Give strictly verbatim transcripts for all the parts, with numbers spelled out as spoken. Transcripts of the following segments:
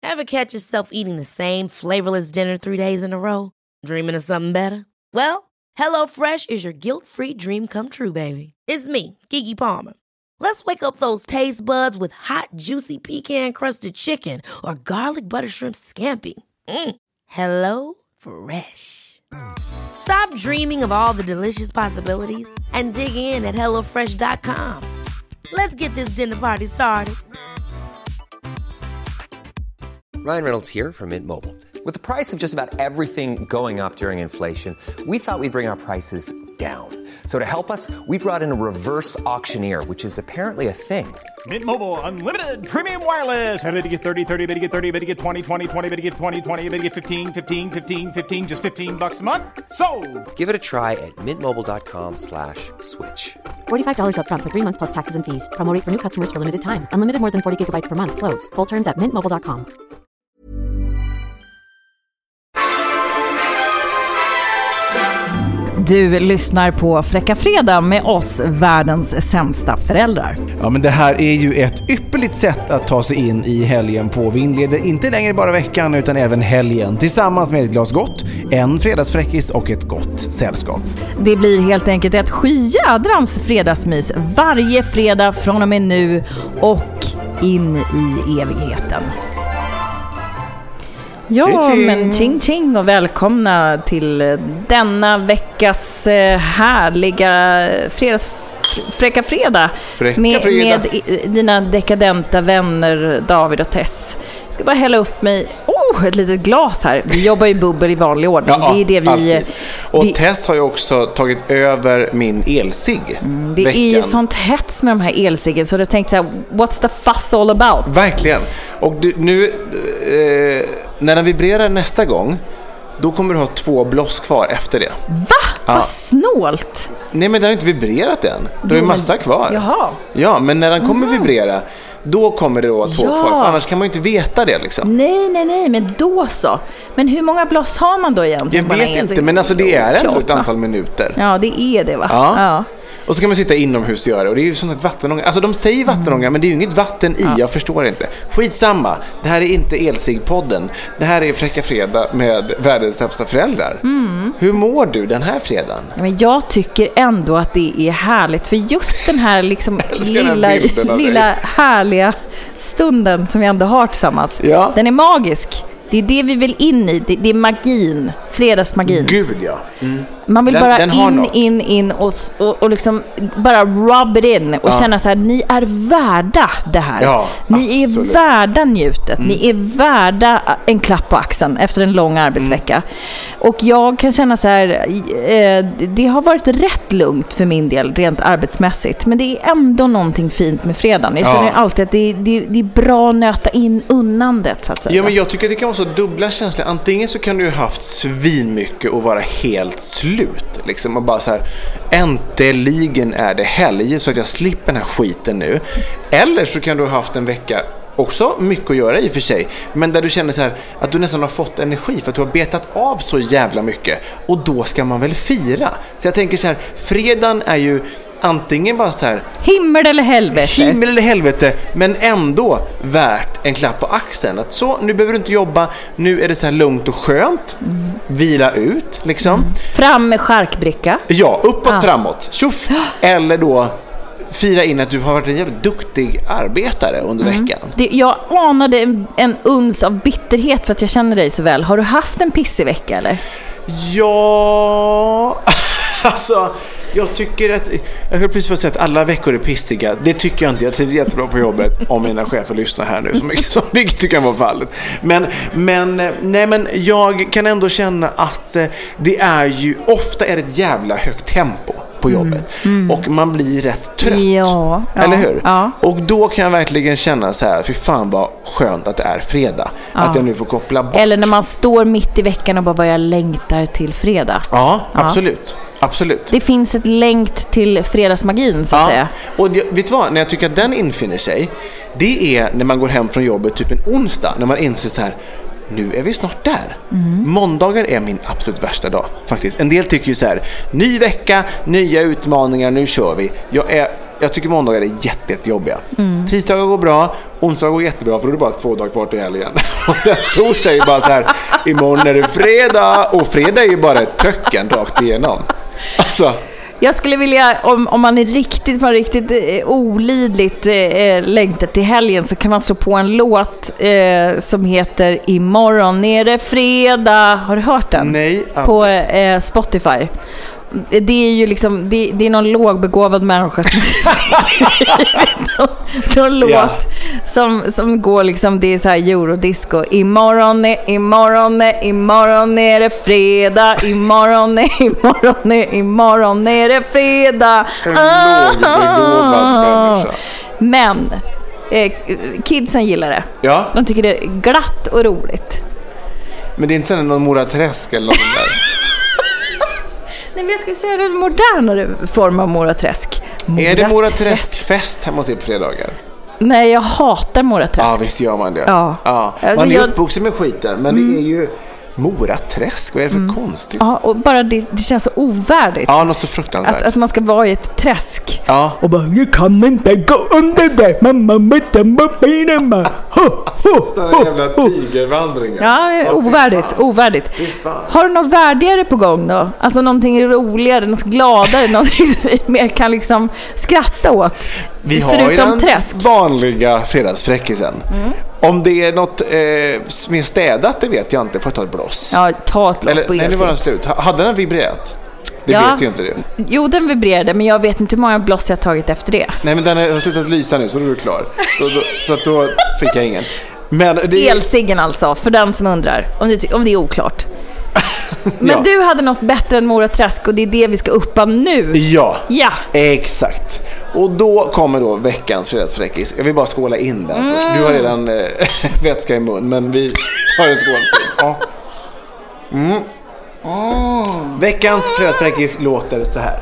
Ever catch yourself eating the same flavorless dinner three days in a row? Dreaming of something better? Well, HelloFresh is your guilt-free dream come true, baby. It's me, Keke Palmer. Let's wake up those taste buds with hot, juicy pecan-crusted chicken or garlic butter shrimp scampi. Mm. Hello Fresh. Stop dreaming of all the delicious possibilities and dig in at hello fresh dot com. Let's get this dinner party started. Ryan Reynolds here from Mint Mobile. With the price of just about everything going up during inflation, we thought we'd bring our prices down. So to help us, we brought in a reverse auctioneer, which is apparently a thing. Mint Mobile Unlimited Premium Wireless. How to get thirty, thirty, how to get thirty, how to get twenty, twenty, twenty, how to get twenty, twenty, how to get fifteen, fifteen, fifteen, fifteen, just fifteen bucks a month? Sold! Give it a try at mintmobile.com slash switch. forty-five dollars up front for three months plus taxes and fees. Promo rate for new customers for limited time. Unlimited more than forty gigabytes per month. Slows full terms at mint mobile dot com. Du lyssnar på Fräcka Fredag med oss, världens sämsta föräldrar. Ja, men det här är ju ett ypperligt sätt att ta sig in i helgen på. Vi inleder inte längre bara veckan utan även helgen tillsammans med ett glas gott, en fredagsfräckis och ett gott sällskap. Det blir helt enkelt ett sjujädrans fredagsmys varje fredag från och med nu och in i evigheten. Ja, Tjing. men ching ching och välkomna till denna veckas härliga fredags Fräcka fredag Fräcka med, fredag. med dina dekadenta vänner David och Tess. Jag ska bara hälla upp mig oh, ett litet glas här. Vi jobbar ju bubbel i vanlig ordning. Ja, det är det vi alltid. Och det, Tess har ju också tagit över min elsig. mm, Det veckan. är ju sånt hets med de här elsiggen så jag tänkte så här, what's the fuss all about? Verkligen. Och du, nu eh, när den vibrerar nästa gång, då kommer du ha två bloss kvar efter det. Va? Ja. Vad snålt. Nej, men den har inte vibrerat än. Du har ju massa kvar. Jaha. Ja, men när den kommer vibrera, då kommer det då två Ja. kvar. För annars kan man ju inte veta det liksom. Nej, nej, nej, men då så. Men hur många bloss har man då egentligen? Jag vet inte, men alltså det är ändå ett antal minuter. Ja, det är det va? Ja. Ja. Och så kan man sitta inomhus och göra det. Och det är ju som sagt vattenånga. Alltså de säger vattenånga, mm. men det är ju inget vatten i. Ja. Jag förstår inte. Skitsamma. Det här är inte Elsig-podden. Det här är Fräcka Fredag med världens sämsta föräldrar. Mm. Hur mår du den här fredagen? Ja, men jag tycker ändå att det är härligt. För just den här liksom lilla, lilla härliga stunden som vi ändå har tillsammans. Ja. Den är magisk. Det är det vi vill in i. Det, det är magin. Fredagsmagin. Gud, ja. Mm. Man vill den, bara den in, in, in och, och, och liksom bara rub it in och ja. känna så här, ni är värda det här. Ja, ni absolut. är värda njutet. Mm. Ni är värda en klapp på axeln efter en lång arbetsvecka. Mm. Och jag kan känna så här, eh, det har varit rätt lugnt för min del rent arbetsmässigt. Men det är ändå någonting fint med fredagen. Jag känner ja. alltid att det, det, det är bra att nöta in unnandet så att säga. Ja, men jag tycker att det kan vara så dubbla känslor. Antingen så kan du ju haft svin mycket och vara helt slut. Liksom, och bara så här, äntligen är det helg så att jag slipper den här skiten nu. Eller så kan du ha haft en vecka också mycket att göra i och för sig, men där du känner så här att du nästan har fått energi för att du har betat av så jävla mycket, och då ska man väl fira. Så jag tänker så här, fredagen är ju antingen bara så här himmel eller helvete. Himmel eller helvete, men ändå värt en klapp på axeln. Att så, nu behöver du inte jobba. Nu är det så här lugnt och skönt. Mm. Vila ut, liksom. Mm. Fram med skärkbricka. Ja, uppåt, ah. framåt. Tjuff. Eller då fira in att du har varit en jävligt duktig arbetare under mm. veckan. Det, jag anade en, en uns av bitterhet för att jag känner dig så väl. Har du haft en pissig vecka, eller? Ja... Alltså, jag tycker att jag har precis säga att alla veckor är pissiga. Det tycker jag inte. Jag trivs jättebra på jobbet om mina chefer lyssnar här nu, så mycket som vilket kan vara fallet. Men, men, nej, men jag kan ändå känna att det är ju ofta är ett jävla högt tempo på jobbet. Mm. Mm. Och man blir rätt trött. Ja, ja, eller hur? Ja. Och då kan jag verkligen känna så här, för fan vad skönt att det är fredag. Ja. Att jag nu får koppla bort. Eller när man står mitt i veckan och bara, vad jag längtar till fredag. Ja, absolut. Ja. Absolut. Det finns ett längt till fredagsmagin, så att ja. säga. Och det, vet du vad, när jag tycker att den infinner sig, det är när man går hem från jobbet typ en onsdag, när man inser så här, nu är vi snart där. Mm. Måndagar är min absolut värsta dag, faktiskt. En del tycker ju så här, ny vecka, nya utmaningar, nu kör vi. Jag är jag tycker måndagar är jätte, jättejobbiga. Mm. Tisdagar går bra, onsdagar går jättebra, för då är det bara två dagar kvar till helgen. Och sen torsdag är ju bara så här, imorgon är det fredag, och fredag är ju bara ett töcken rakt igenom. Alltså... Jag skulle vilja, om, om man är riktigt, man riktigt eh, olidligt eh, längtar till helgen, så kan man slå på en låt eh, som heter Imorgon är det fredag. Har du hört den? Nej. På eh, Spotify. Det är ju liksom, det, det är någon lågbegåvad människa som någon, någon låt yeah. som, som går liksom, det är så här eurodisco. Imorgon är, imorgon är, imorgon är det fredag. Imorgon är, imorgon är, imorgon är det fredag. En lågbegåvad människa. Men eh, kidsen gillar det. Ja. De tycker det är glatt och roligt. Men det är inte sån någon Mora Träsk eller något där. Nej, men jag skulle säga det är en modernare form av Mora Träsk. Mora är det Mora Träskfest hemma hos er på fredagar? Nej, jag hatar Mora Träsk. Ja, visst gör man det. Ja. Ja. Man alltså, är jag... uppvuxen med skiten, men mm. det är ju Mora Träsk. Vad är det för mm. konstigt? Ja, och bara det, det känns så ovärdigt. Ja, något så fruktansvärt. Att, att man ska vara i ett träsk. Ja. Och bara, jag kan inte gå under det. Mamma, mamma, mamma. Den jävla tigervandringen. Ja, ovärdigt, ovärdigt. Har du något värdigare på gång då? Alltså någonting roligare, något gladare, någonting som vi mer kan liksom skratta åt. Vi har ju den träsk. Vanliga fredagsfräckisen. Mm. Om det är något eh, som är städat, det vet jag inte. Får jag ta ett blås? Ja, ta ett blås. Eller, på nej, det var den slut. Hade den vibrerat? Det ja. vet ju inte du. Jo, den vibrerade, men jag vet inte hur många blås jag har tagit efter det. Nej, men den har slutat lysa nu, så då är du klar. Så, då, så att då fick jag ingen. Men det... Elsiggen alltså, för den som undrar. Om det, om det är oklart. Men ja. Du hade något bättre än Mora Träsk, och det är det vi ska uppa nu. Ja, ja. Exakt. Och då kommer då veckans fredagsfräckis. Jag vill bara skåla in den mm. först. Du har redan äh, vätska i mun, men vi tar en skål till. Ja. Mm. Mm. Veckans fredagsfräckis låter så här.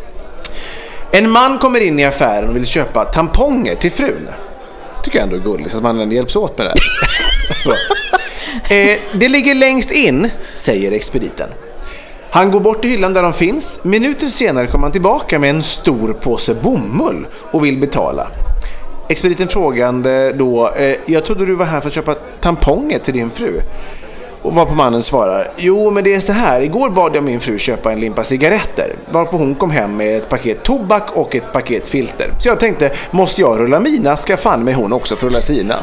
En man kommer in i affären och vill köpa tamponger till frun. Tycker jag ändå är gulligt att man hjälps åt med det. Så. Eh, det ligger längst in, säger expediten. Han går bort till hyllan där de finns. Minuter senare kommer han tillbaka med en stor påse bomull och vill betala. Expediten frågande då, eh, jag trodde du var här för att köpa tamponger till din fru. Och varpå mannen svarar, jo men det är så här, igår bad jag min fru köpa en limpa cigaretter. Varpå hon kom hem med ett paket tobak och ett paket filter. Så jag tänkte, måste jag rulla mina, ska fan med hon också för rulla sina.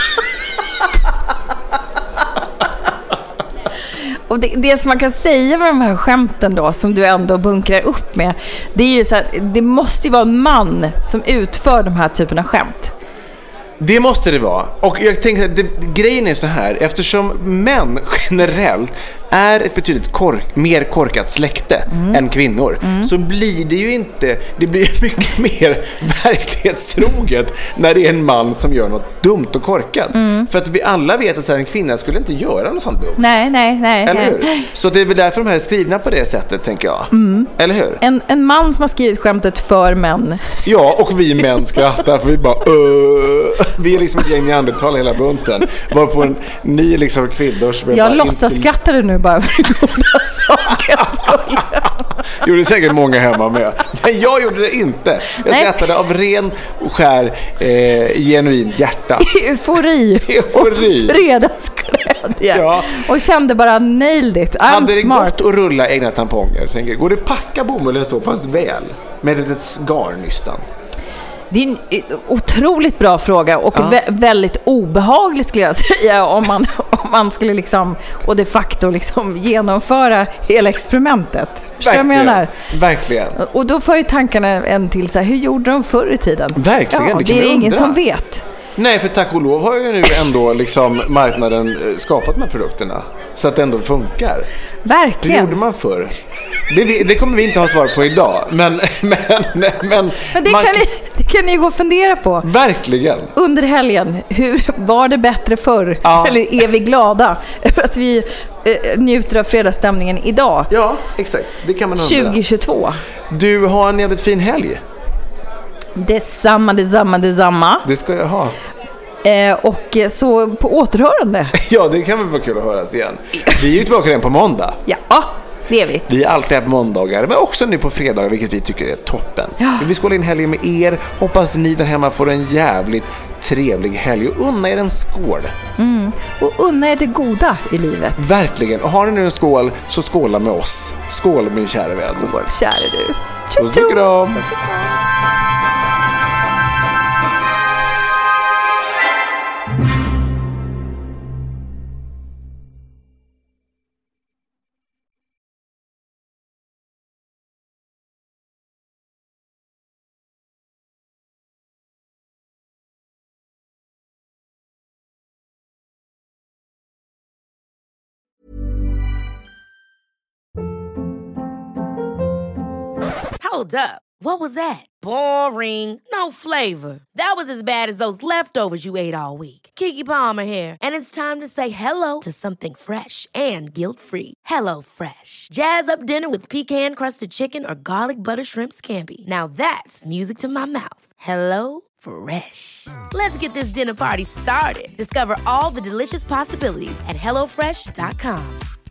Och det, det som man kan säga med de här skämten då, som du ändå bunkrar upp med, det är ju så att det måste ju vara en man som utför de här typen av skämt. Det måste det vara. Och jag tänker att det, grejen är så här, eftersom män generellt är ett betydligt kork, mer korkat släkte mm. än kvinnor mm. så blir det ju inte, det blir mycket mer verklighetstroget när det är en man som gör något dumt och korkat. Mm. För att vi alla vet att så här, en kvinna skulle inte göra något sånt dumt. Nej, nej, nej. Eller hur? Nej. Så det är väl därför de här är skrivna på det sättet, tänker jag. Mm. Eller hur? En, en man som har skrivit skämtet för män. Ja, och vi män skrattar för vi bara uh, vi är liksom ett gäng neandertal hela bunten. Varpå en ny liksom kvinnor som jag låtsas inte... skrattade nu bara för goda saker skull. Gjorde säkert många hemma med. Men jag gjorde det inte. Jag Nej. skrattade av ren och skär eh, genuint hjärta. Eufori. Eufori. Och fredagsglädje. Ja. Och kände bara nailed it. I'm Hade det smart. gått att rulla egna tamponger? Tänker, går det packa bomullen så pass väl med ett garnnystan? Det är en otroligt bra fråga och ja. vä- väldigt obehagligt skulle jag säga om man, om man skulle liksom och de facto liksom genomföra hela experimentet. Förstår jag menar? Verkligen. Och då får ju tankarna en till så här, hur gjorde de förr i tiden? Verkligen, ja, det, det är ingen som vet. Nej, för tack och lov har ju nu ändå liksom marknaden skapat de här produkterna så att det ändå funkar. Verkligen. Det gjorde man förr. Det, det kommer vi inte ha svar på idag. Men, men, men, men det, man, kan ni, det kan ni gå och fundera på. Verkligen. Under helgen. Hur var det bättre förr? Ja. Eller är vi glada att vi eh, njuter av fredagsstämningen idag? Ja, exakt. Det kan man undra. tjugohundratjugotvå. Du har en jävligt fin helg. Detsamma, detsamma, detsamma. Det ska jag ha. Eh, och så på återhörande. Ja, det kan väl vara kul att höras igen. Vi är ju tillbaka igen på måndag. Ja. det är vi. Vi är alltid här på måndagar, men också nu på fredagar, vilket vi tycker är toppen. Ja. Vi skålar in helgen med er. Hoppas ni där hemma får en jävligt trevlig helg och unna er en skål. Mm. Och unna er det goda i livet. Verkligen. Och har ni nu en skål, så skåla med oss. Skål, min kära vän. Skål, kära du. Puss och kram. Hold up. What was that? Boring. No flavor. That was as bad as those leftovers you ate all week. Keke Palmer here, and it's time to say hello to something fresh and guilt-free. Hello Fresh. Jazz up dinner with pecan-crusted chicken or garlic butter shrimp scampi. Now that's music to my mouth. Hello Fresh. Let's get this dinner party started. Discover all the delicious possibilities at hello fresh dot com.